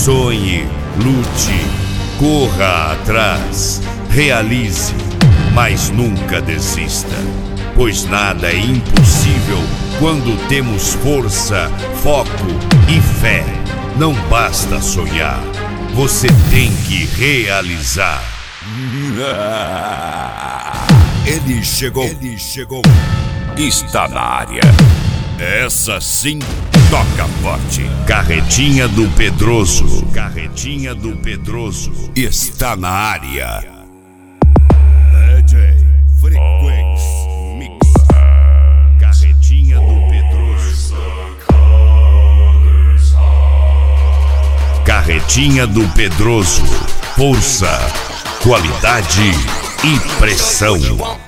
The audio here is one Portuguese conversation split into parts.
Sonhe, lute, corra atrás, realize, mas nunca desista, pois nada é impossível quando temos força, foco e fé. Não basta sonhar, você tem que realizar. Ele chegou. Está na área. Essa sim toca forte. Carretinha do Pedroso. Está na área. DJ Frequência Mix. Carretinha do Pedroso. Carretinha do Pedroso. Força, qualidade e pressão.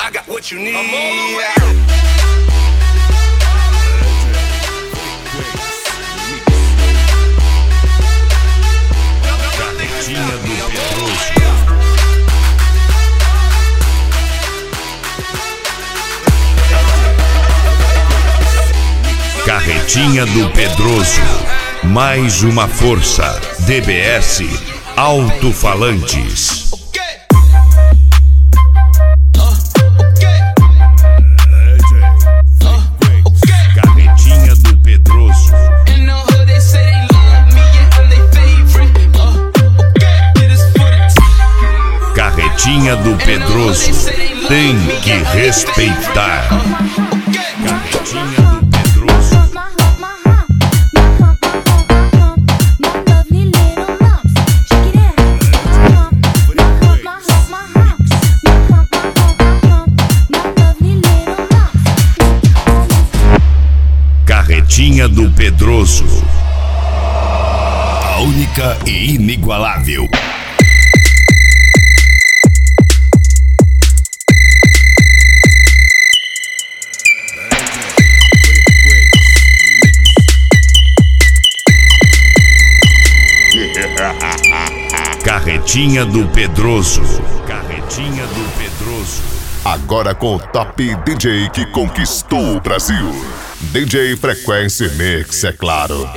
Carretinha do Pedroso. Mais uma força. DBS Alto-Falantes. Carretinha do Pedroso. Carretinha do Pedroso. Tem que respeitar. Carretinha do Pedroso. Carretinha do Pedroso. A única e inigualável. Carretinha do Pedroso. Agora com o top DJ que conquistou o Brasil. DJ Frequência Mix, é claro.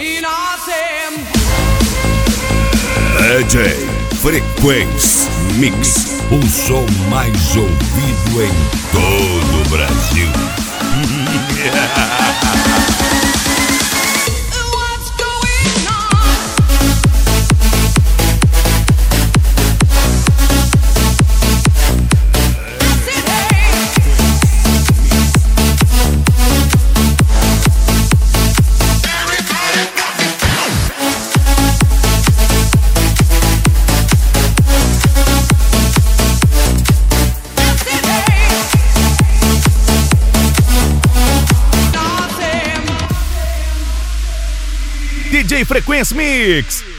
DJ Frequência Mix. O som mais ouvido em todo o Brasil. DJ Frequência Mix.